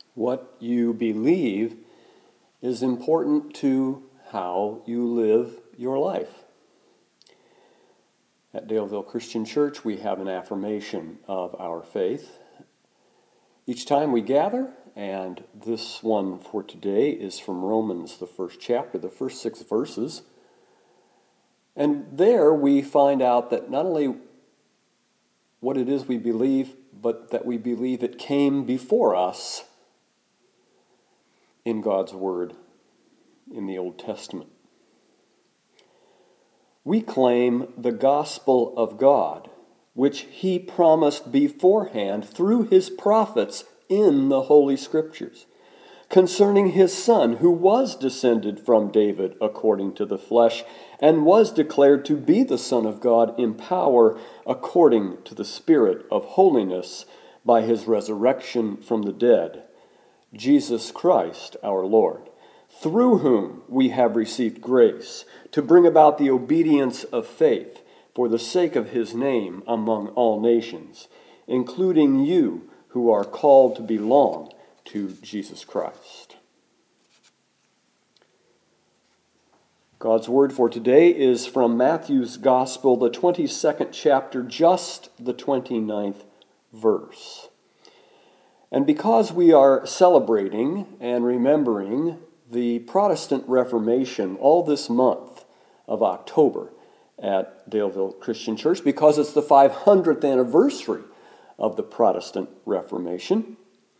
What you believe is important to how you live your life. At Daleville Christian Church, we have an affirmation of our faith each time we gather, and this one for today is from Romans, the first chapter, the first 6 verses. And there we find out that not only what it is we believe, but that we believe it came before us in God's Word in the Old Testament. We claim the gospel of God, which He promised beforehand through His prophets in the Holy Scriptures, concerning His Son, who was descended from David according to the flesh, and was declared to be the Son of God in power according to the Spirit of holiness by His resurrection from the dead, Jesus Christ our Lord, through whom we have received grace to bring about the obedience of faith for the sake of His name among all nations, including you who are called to belong to Jesus Christ. God's word for today is from Matthew's Gospel, the 22nd chapter, just the 29th verse. And because we are celebrating and remembering the Protestant Reformation all this month of October at Daleville Christian Church, because it's the 500th anniversary of the Protestant Reformation,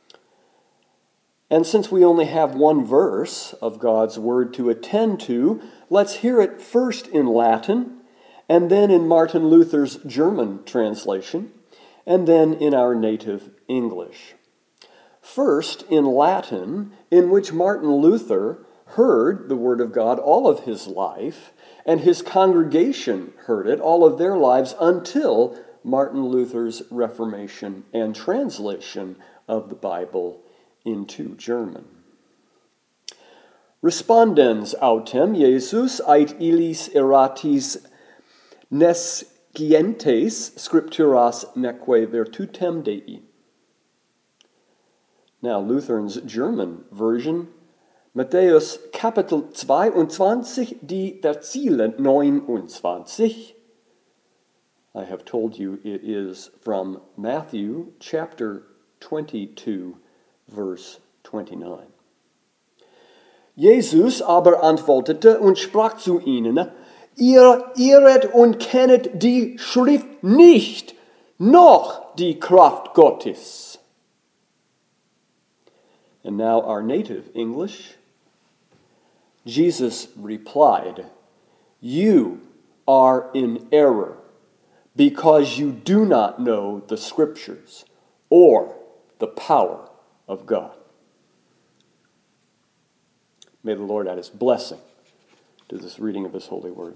and since we only have one verse of God's Word to attend to, let's hear it first in Latin, and then in Martin Luther's German translation, and then in our native English. First, in Latin, in which Martin Luther heard the Word of God all of his life, and his congregation heard it all of their lives until Martin Luther's Reformation and translation of the Bible into German. Respondens autem Jesus ait illis eratis nescientes scripturas neque virtutem Dei. Now, Luther's German version, Matthäus Kapitel 22, die Verzile 29. I have told you it is from Matthew chapter 22, verse 29. Jesus aber antwortete und sprach zu ihnen, ihr irret und kennet die Schrift nicht, noch die Kraft Gottes. And now our native English. Jesus replied, you are in error, because you do not know the Scriptures or the power of God. May the Lord add His blessing to this reading of His holy word.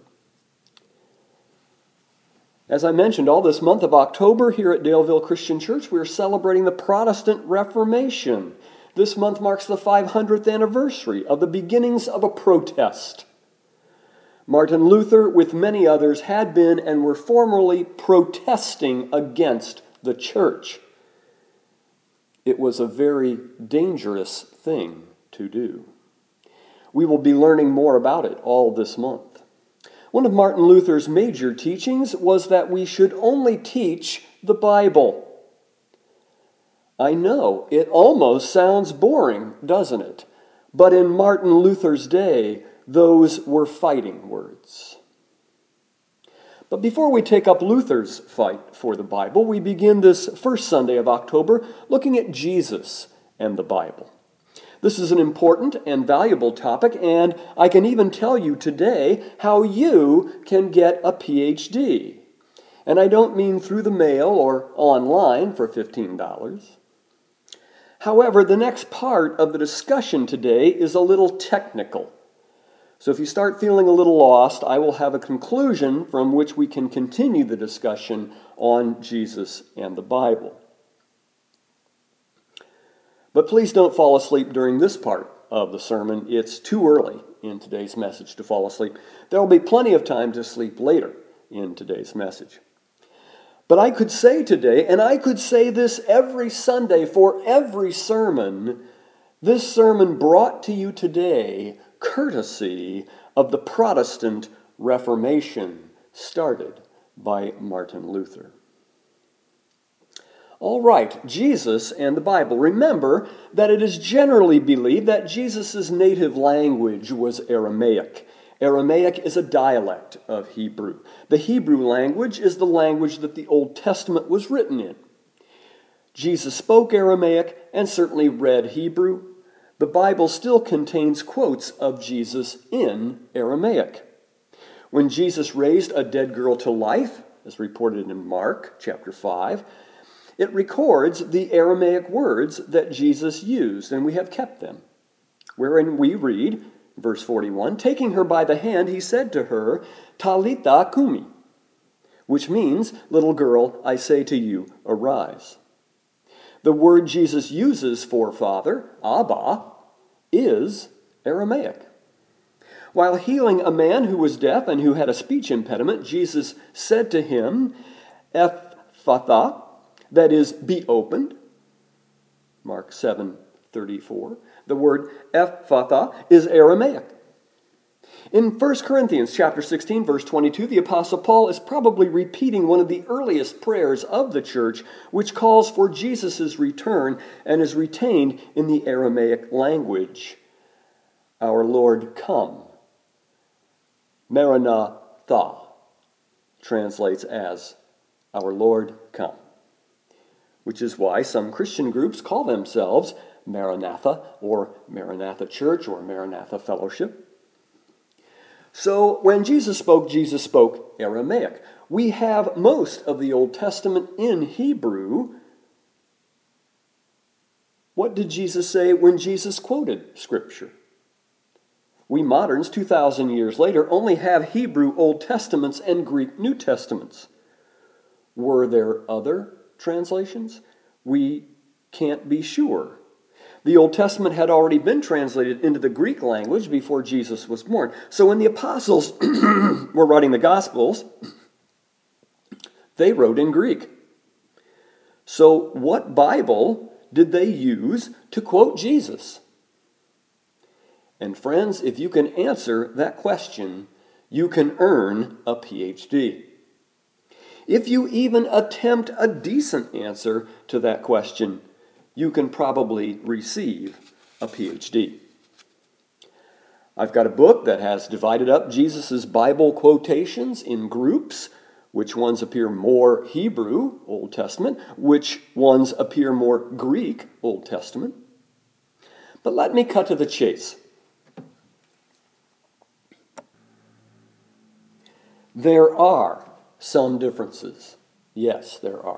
As I mentioned, all this month of October here at Daleville Christian Church, we are celebrating the Protestant Reformation. This month marks the 500th anniversary of the beginnings of a protest. Martin Luther, with many others, had been and were formerly protesting against the church. It was a very dangerous thing to do. We will be learning more about it all this month. One of Martin Luther's major teachings was that we should only teach the Bible. I know, it almost sounds boring, doesn't it? But in Martin Luther's day, those were fighting words. But before we take up Luther's fight for the Bible, we begin this first Sunday of October looking at Jesus and the Bible. This is an important and valuable topic, and I can even tell you today how you can get a PhD. And I don't mean through the mail or online for $15. However, the next part of the discussion today is a little technical. So if you start feeling a little lost, I will have a conclusion from which we can continue the discussion on Jesus and the Bible. But please don't fall asleep during this part of the sermon. It's too early in today's message to fall asleep. There will be plenty of time to sleep later in today's message. But I could say today, and I could say this every Sunday for every sermon, This sermon brought to you today courtesy of the Protestant Reformation started by Martin Luther. All right, Jesus and the Bible. Remember that it is generally believed that Jesus' native language was Aramaic. Aramaic is a dialect of Hebrew. The Hebrew language is the language that the Old Testament was written in. Jesus spoke Aramaic and certainly read Hebrew. The Bible still contains quotes of Jesus in Aramaic. When Jesus raised a dead girl to life, as reported in Mark chapter 5, it records the Aramaic words that Jesus used, and we have kept them. Wherein we read, verse 41, taking her by the hand, he said to her, Talitha kumi, which means, little girl, I say to you, arise. The word Jesus uses for father, Abba, is Aramaic. While healing a man who was deaf and who had a speech impediment, Jesus said to him, Ephphatha, that is, be opened. Mark 7:34. The word Ephphatha is Aramaic. In 1 Corinthians chapter 16, verse 22, the Apostle Paul is probably repeating one of the earliest prayers of the church, which calls for Jesus' return and is retained in the Aramaic language. Our Lord, come. Maranatha translates as, Our Lord, come. Which is why some Christian groups call themselves Maranatha, or Maranatha Church, or Maranatha Fellowship. So when Jesus spoke Aramaic. We have most of the Old Testament in Hebrew. What did Jesus say when Jesus quoted Scripture? We moderns, 2,000 years later, only have Hebrew Old Testaments and Greek New Testaments. Were there other translations? We can't be sure. The Old Testament had already been translated into the Greek language before Jesus was born. So when the apostles were writing the Gospels, they wrote in Greek. So what Bible did they use to quote Jesus? And friends, if you can answer that question, you can earn a PhD. If you even attempt a decent answer to that question, you can probably receive a PhD. I've got a book that has divided up Jesus' Bible quotations in groups. Which ones appear more Hebrew, Old Testament, which ones appear more Greek, Old Testament. But let me cut to the chase. There are some differences. Yes, there are.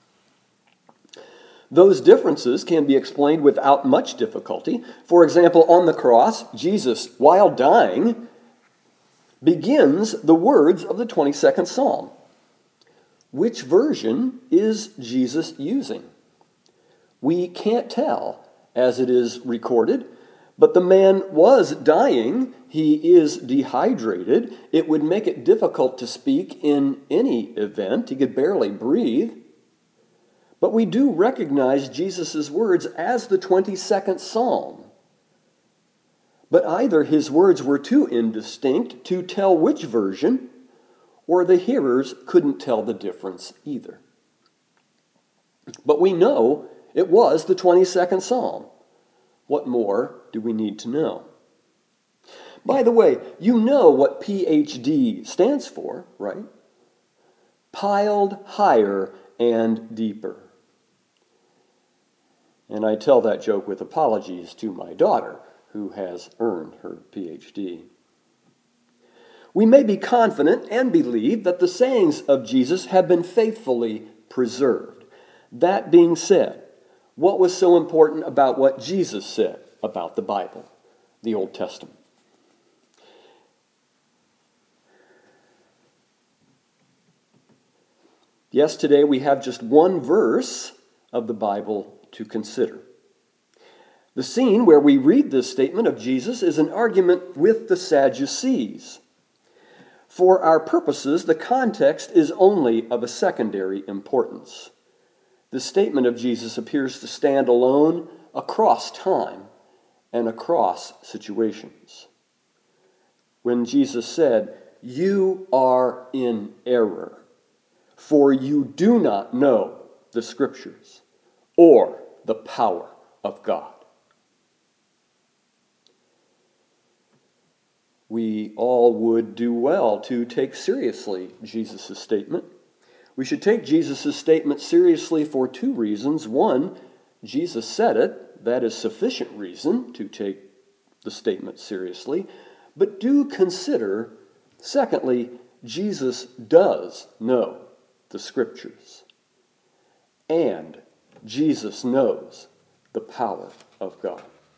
Those differences can be explained without much difficulty. For example, on the cross, Jesus, while dying, begins the words of the 22nd Psalm. Which version is Jesus using? We can't tell as it is recorded, but the man was dying. He is dehydrated. It would make it difficult to speak in any event. He could barely breathe. But we do recognize Jesus' words as the 22nd Psalm. But either his words were too indistinct to tell which version, or the hearers couldn't tell the difference either. But we know it was the 22nd Psalm. What more do we need to know? By the way, you know what PhD stands for, right? Piled higher and deeper. And I tell that joke with apologies to my daughter, who has earned her PhD. We may be confident and believe that the sayings of Jesus have been faithfully preserved. That being said, what was so important about what Jesus said about the Bible, the Old Testament? Yes, today we have just one verse of the Bible to consider. The scene where we read this statement of Jesus is an argument with the Sadducees. For our purposes, the context is only of a secondary importance. The statement of Jesus appears to stand alone across time and across situations. When Jesus said, "You are in error, for you do not know the Scriptures or the power of God." We all would do well to take seriously Jesus' statement. We should take Jesus' statement seriously for two reasons. One, Jesus said it. That is sufficient reason to take the statement seriously. But do consider, secondly, Jesus does know the Scriptures. And Jesus knows the power of God.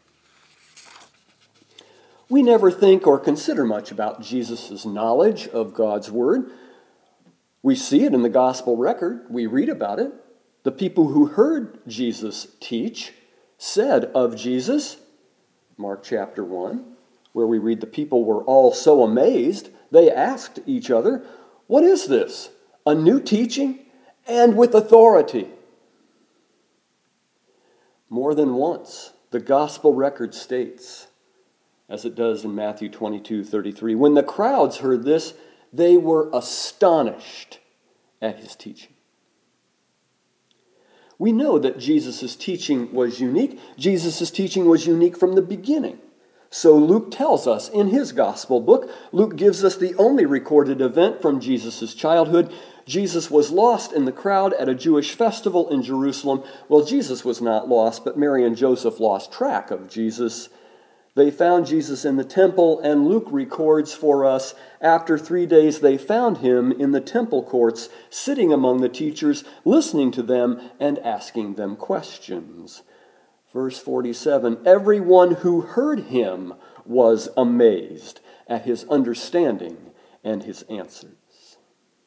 We never think or consider much about Jesus' knowledge of God's Word. We see it in the gospel record. We read about it. The people who heard Jesus teach said of Jesus, Mark chapter 1, where we read the people were all so amazed, they asked each other, "What is this? A new teaching and with authority?" More than once, the gospel record states, as it does in Matthew 22:33, when the crowds heard this, they were astonished at his teaching. We know that Jesus' teaching was unique. Jesus' teaching was unique from the beginning. So Luke tells us in his gospel book, Luke gives us the only recorded event from Jesus' childhood. Jesus was lost in the crowd at a Jewish festival in Jerusalem. Well, Jesus was not lost, but Mary and Joseph lost track of Jesus. They found Jesus in the temple, and Luke records for us, after 3 days they found him in the temple courts, sitting among the teachers, listening to them and asking them questions. Verse 47, everyone who heard him was amazed at his understanding and his answers.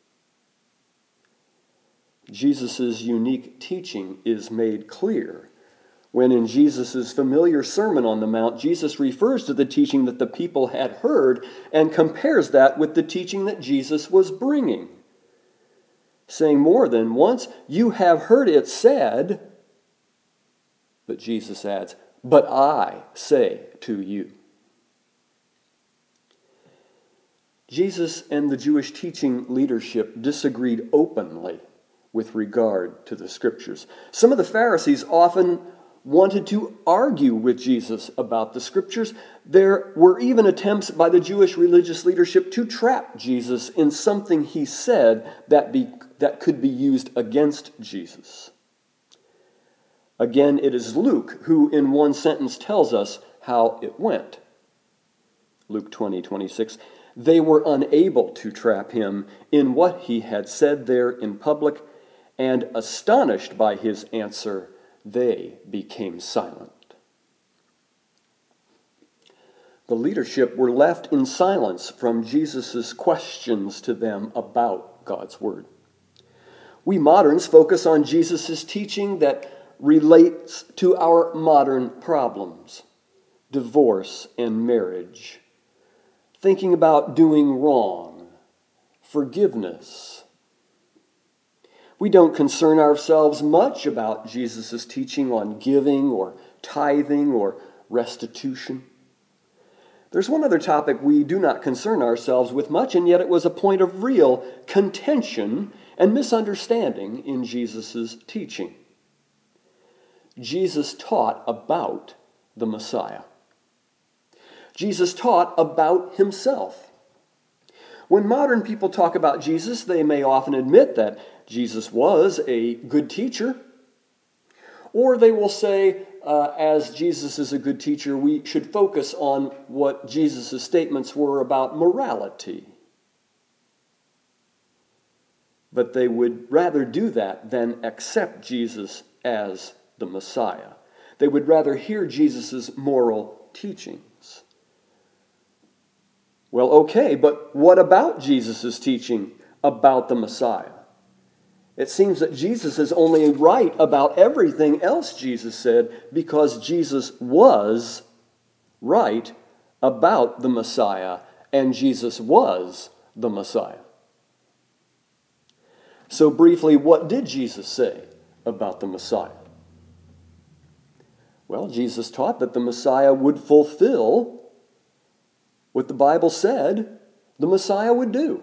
Jesus' unique teaching is made clear when in Jesus' familiar Sermon on the Mount, Jesus refers to the teaching that the people had heard and compares that with the teaching that Jesus was bringing, saying more than once, "You have heard it said," but Jesus adds, "But I say to you." Jesus and the Jewish teaching leadership disagreed openly with regard to the Scriptures. Some of the Pharisees often wanted to argue with Jesus about the Scriptures. There were even attempts by the Jewish religious leadership to trap Jesus in something he said that could be used against Jesus. Again, it is Luke who in one sentence tells us how it went. Luke 20:26. They were unable to trap him in what he had said there in public, and astonished by his answer, they became silent. The leadership were left in silence from Jesus' questions to them about God's Word. We moderns focus on Jesus' teaching that relates to our modern problems, divorce and marriage, thinking about doing wrong, forgiveness. We don't concern ourselves much about Jesus' teaching on giving or tithing or restitution. There's one other topic we do not concern ourselves with much, and yet it was a point of real contention and misunderstanding in Jesus' teaching. Jesus taught about the Messiah. Jesus taught about himself. When modern people talk about Jesus, they may often admit that Jesus was a good teacher, or they will say, as Jesus is a good teacher, we should focus on what Jesus' statements were about morality. But they would rather do that than accept Jesus as the Messiah. They would rather hear Jesus' moral teachings. Well, okay, but what about Jesus' teaching about the Messiah? It seems that Jesus is only right about everything else Jesus said because Jesus was right about the Messiah, and Jesus was the Messiah. So briefly, what did Jesus say about the Messiah? Well, Jesus taught that the Messiah would fulfill what the Bible said the Messiah would do.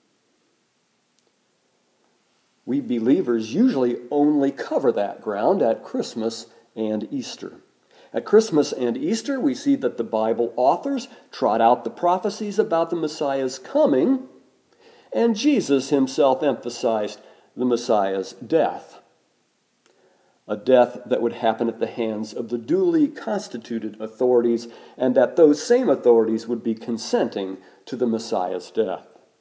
We believers usually only cover that ground at Christmas and Easter. At Christmas and Easter, we see that the Bible authors trot out the prophecies about the Messiah's coming, and Jesus himself emphasized the Messiah's death. A death that would happen at the hands of the duly constituted authorities, and that those same authorities would be consenting to the Messiah's death.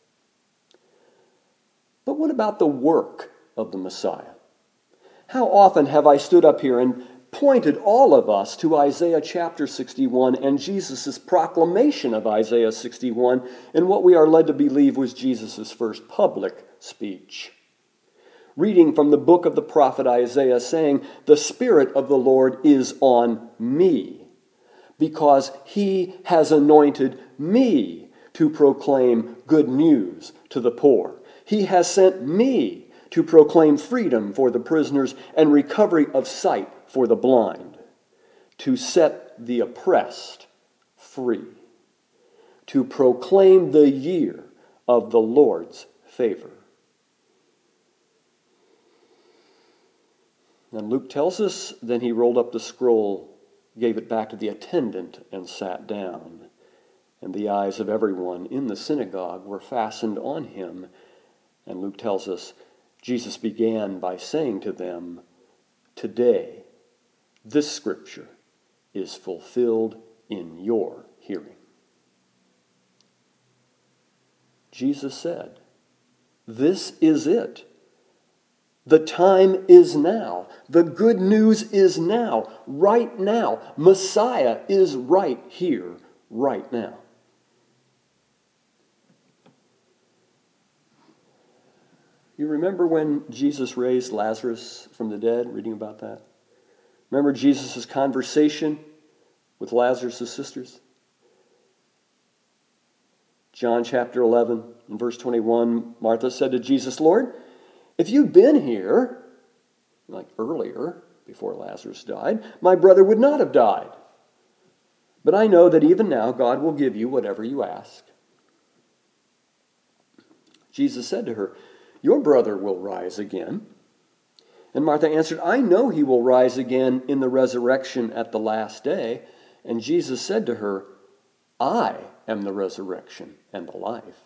But what about the work of the Messiah? How often have I stood up here and pointed all of us to Isaiah chapter 61 and Jesus' proclamation of Isaiah 61 in what we are led to believe was Jesus' first public speech? Reading from the book of the prophet Isaiah, saying, "The Spirit of the Lord is on me, because he has anointed me to proclaim good news to the poor. He has sent me to proclaim freedom for the prisoners and recovery of sight for the blind, to set the oppressed free, to proclaim the year of the Lord's favor." And Luke tells us, then he rolled up the scroll, gave it back to the attendant, and sat down. And the eyes of everyone in the synagogue were fastened on him. And Luke tells us, Jesus began by saying to them, "Today, this scripture is fulfilled in your hearing." Jesus said, "This is it. The time is now. The good news is now, right now. Messiah is right here, right now." You remember when Jesus raised Lazarus from the dead, reading about that? Remember Jesus' conversation with Lazarus' sisters? John chapter 11, in verse 21, Martha said to Jesus, "Lord, if you'd been here," like earlier, before Lazarus died, "my brother would not have died. But I know that even now God will give you whatever you ask." Jesus said to her, "Your brother will rise again." And Martha answered, "I know he will rise again in the resurrection at the last day." And Jesus said to her, "I am the resurrection and the life.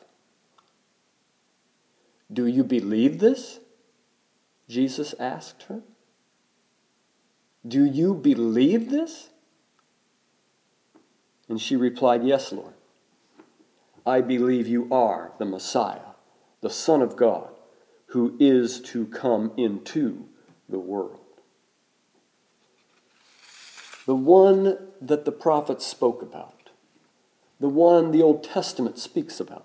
Do you believe this?" Jesus asked her. "Do you believe this?" And she replied, "Yes, Lord. I believe you are the Messiah, the Son of God, who is to come into the world." The one that the prophets spoke about, the one the Old Testament speaks about.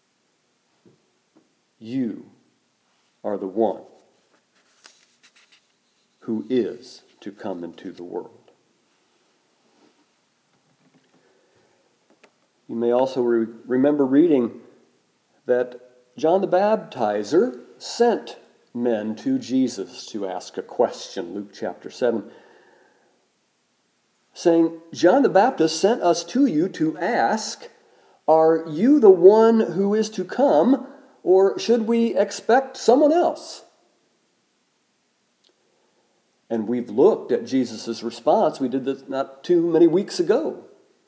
You are the one who is to come into the world. You may also remember reading that John the Baptizer sent men to Jesus to ask a question, Luke chapter 7, saying, "John the Baptist sent us to you to ask, are you the one who is to come, or should we expect someone else?" And we've looked at Jesus' response. We did this not too many weeks ago.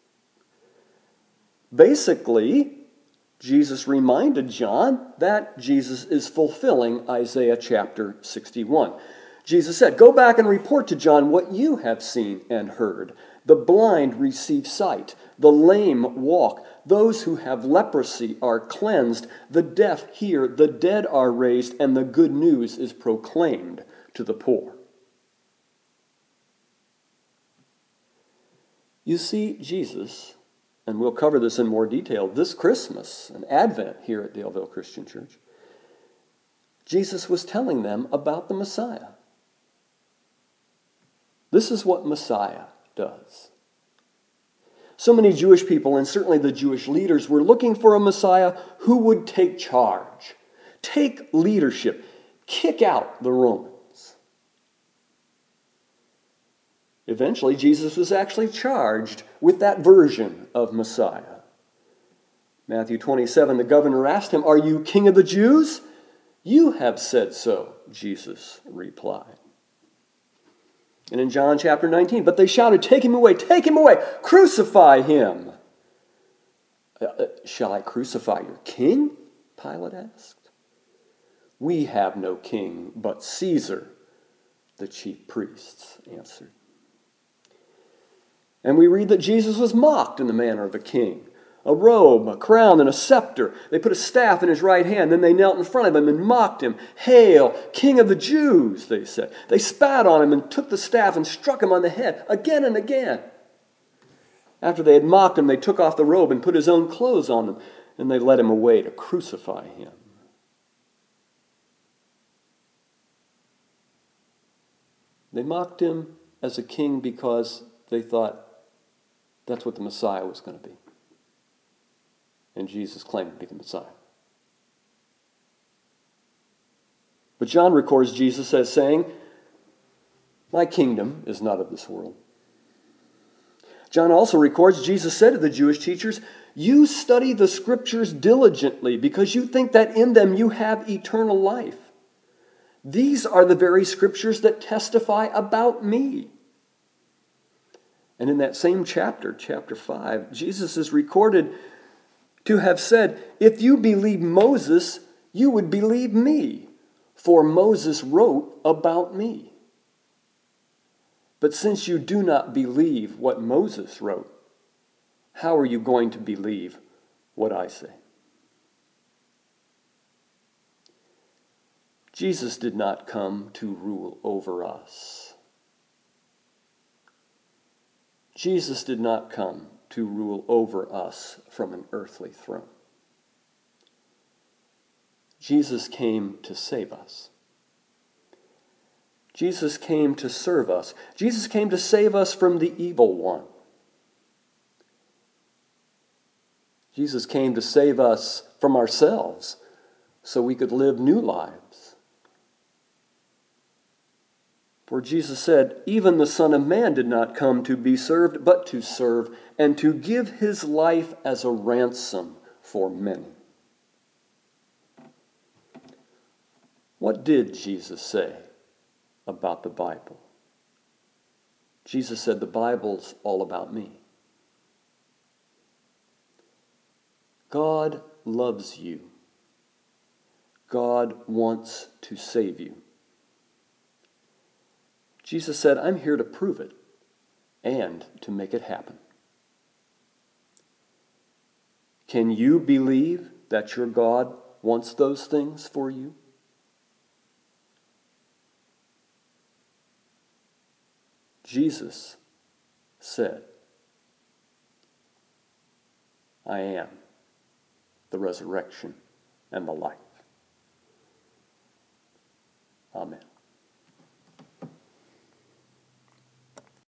Basically, Jesus reminded John that Jesus is fulfilling Isaiah chapter 61. Jesus said, "Go back and report to John what you have seen and heard. The blind receive sight, the lame walk, those who have leprosy are cleansed, the deaf hear, the dead are raised, and the good news is proclaimed to the poor." You see, Jesus, and we'll cover this in more detail this Christmas and Advent here at Daleville Christian Church, Jesus was telling them about the Messiah. This is what Messiah does. So many Jewish people, and certainly the Jewish leaders, were looking for a Messiah who would take charge, take leadership, kick out the Romans. Eventually, Jesus was actually charged with that version of Messiah. Matthew 27, the governor asked him, "Are you king of the Jews?" "You have said so," Jesus replied. And in John chapter 19, but they shouted, take him away, crucify him." "Shall I crucify your king?" Pilate asked. "We have no king but Caesar," the chief priests answered. And we read that Jesus was mocked in the manner of a king. A robe, a crown, and a scepter. They put a staff in his right hand. Then they knelt in front of him and mocked him. "Hail, King of the Jews," they said. They spat on him and took the staff and struck him on the head again and again. After they had mocked him, they took off the robe and put his own clothes on him, and they led him away to crucify him. They mocked him as a king because they thought that's what the Messiah was going to be. And Jesus claimed to be the Messiah. But John records Jesus as saying, "My kingdom is not of this world." John also records Jesus said to the Jewish teachers, "You study the scriptures diligently because you think that in them you have eternal life. These are the very scriptures that testify about me." And in that same chapter, chapter 5, Jesus is recorded to have said, "If you believe Moses, you would believe me, for Moses wrote about me. But since you do not believe what Moses wrote, how are you going to believe what I say?" Jesus did not come to rule over us. Jesus did not come to rule over us from an earthly throne. Jesus came to save us. Jesus came to serve us. Jesus came to save us from the evil one. Jesus came to save us from ourselves so we could live new lives. For Jesus said, "Even the Son of Man did not come to be served, but to serve, and to give his life as a ransom for many." What did Jesus say about the Bible? Jesus said, "The Bible's all about me." God loves you. God wants to save you. Jesus said, "I'm here to prove it and to make it happen." Can you believe that your God wants those things for you? Jesus said, "I am the resurrection and the life." Amen.